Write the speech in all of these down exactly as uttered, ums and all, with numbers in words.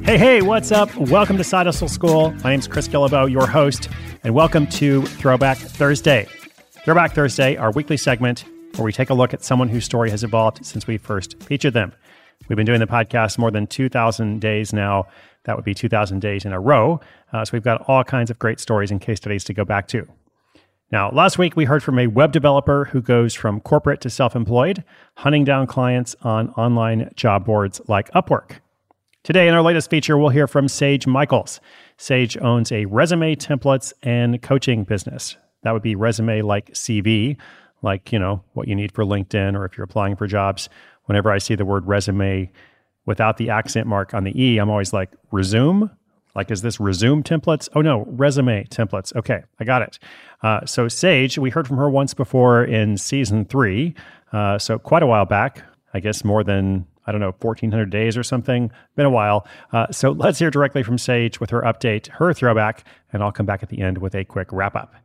Hey, hey, what's up? Welcome to Side Hustle School. My name's Chris Guillebeau, your host, and welcome to Throwback Thursday. Throwback Thursday, our weekly segment where we take a look at someone whose story has evolved since we first featured them. We've been doing the podcast more than two thousand days now. That would be two thousand days in a row. Uh, so we've got all kinds of great stories and case studies to go back to. Now, last week we heard from a web developer who goes from corporate to self-employed, hunting down clients on online job boards like Upwork. Today, in our latest feature, we'll hear from Sage Michaels. Sage owns a resume templates and coaching business. That would be resume like C V, like, you know, what you need for LinkedIn or if you're applying for jobs. Whenever I see the word resume without the accent mark on the E, I'm always like, resume? Like, is this resume templates? Oh no, resume templates. Okay, I got it. Uh, so Sage, we heard from her once before in season three. Uh, so quite a while back, I guess more than, I don't know, fourteen hundred days or something. Been a while. Uh, so let's hear directly from Sage with her update, her throwback, and I'll come back at the end with a quick wrap up.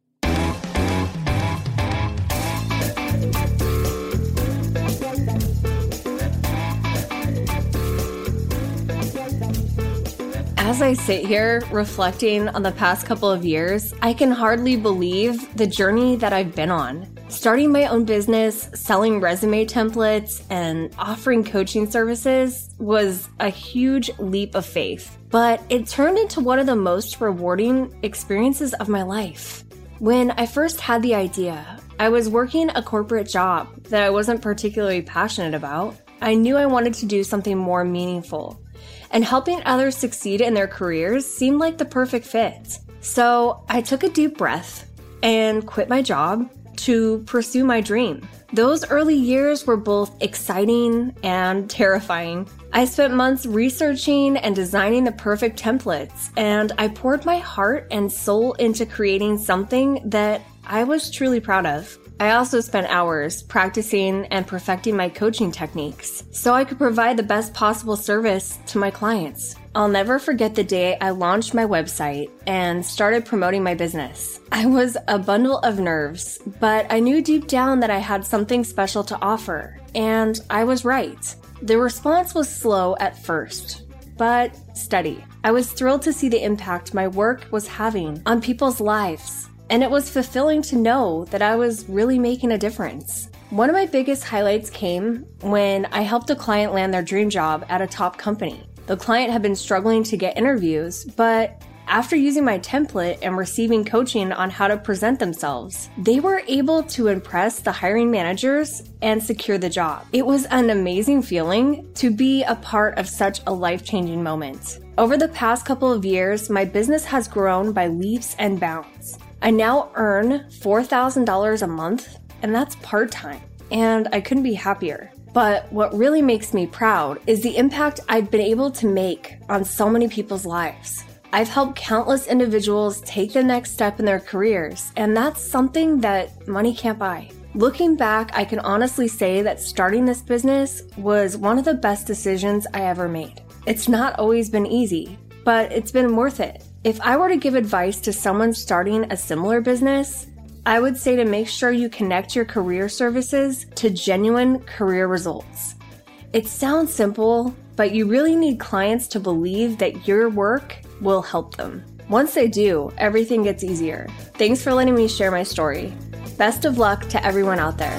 As I sit here reflecting on the past couple of years, I can hardly believe the journey that I've been on. Starting my own business, selling resume templates, and offering coaching services was a huge leap of faith, but it turned into one of the most rewarding experiences of my life. When I first had the idea, I was working a corporate job that I wasn't particularly passionate about. I knew I wanted to do something more meaningful, and helping others succeed in their careers seemed like the perfect fit. So I took a deep breath and quit my job to pursue my dream. Those early years were both exciting and terrifying. I spent months researching and designing the perfect templates, and I poured my heart and soul into creating something that I was truly proud of. I also spent hours practicing and perfecting my coaching techniques so I could provide the best possible service to my clients. I'll never forget the day I launched my website and started promoting my business. I was a bundle of nerves, but I knew deep down that I had something special to offer, and I was right. The response was slow at first, but steady. I was thrilled to see the impact my work was having on people's lives, and it was fulfilling to know that I was really making a difference. One of my biggest highlights came when I helped a client land their dream job at a top company. The client had been struggling to get interviews, but after using my template and receiving coaching on how to present themselves, they were able to impress the hiring managers and secure the job. It was an amazing feeling to be a part of such a life-changing moment. Over the past couple of years, my business has grown by leaps and bounds. I now earn four thousand dollars a month, and that's part-time, and I couldn't be happier. But what really makes me proud is the impact I've been able to make on so many people's lives. I've helped countless individuals take the next step in their careers, and that's something that money can't buy. Looking back, I can honestly say that starting this business was one of the best decisions I ever made. It's not always been easy, but it's been worth it. If I were to give advice to someone starting a similar business, I would say to make sure you connect your career services to genuine career results. It sounds simple, but you really need clients to believe that your work will help them. Once they do, everything gets easier. Thanks for letting me share my story. Best of luck to everyone out there.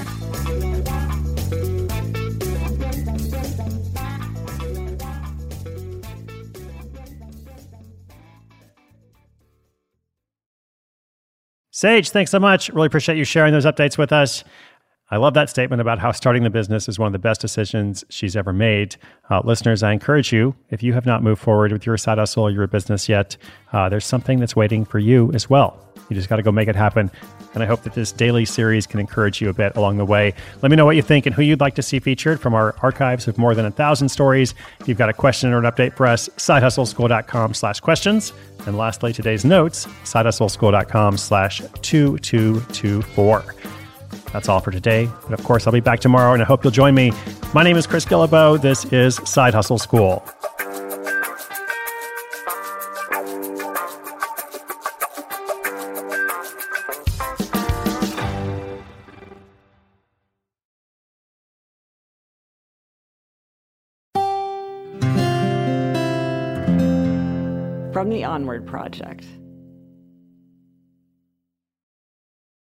Sage, thanks so much. Really appreciate you sharing those updates with us. I love that statement about how starting the business is one of the best decisions she's ever made. Uh, listeners, I encourage you, if you have not moved forward with your side hustle or your business yet, uh, there's something that's waiting for you as well. You just got to go make it happen. And I hope that this daily series can encourage you a bit along the way. Let me know what you think and who you'd like to see featured from our archives of more than a thousand stories. If you've got a question or an update for us, sidehustleschool.com slash questions. And lastly, today's notes, sidehustleschool.com slash 2224. That's all for today. But of course, I'll be back tomorrow, and I hope you'll join me. My name is Chris Guillebeau. This is Side Hustle School. From the Onward Project.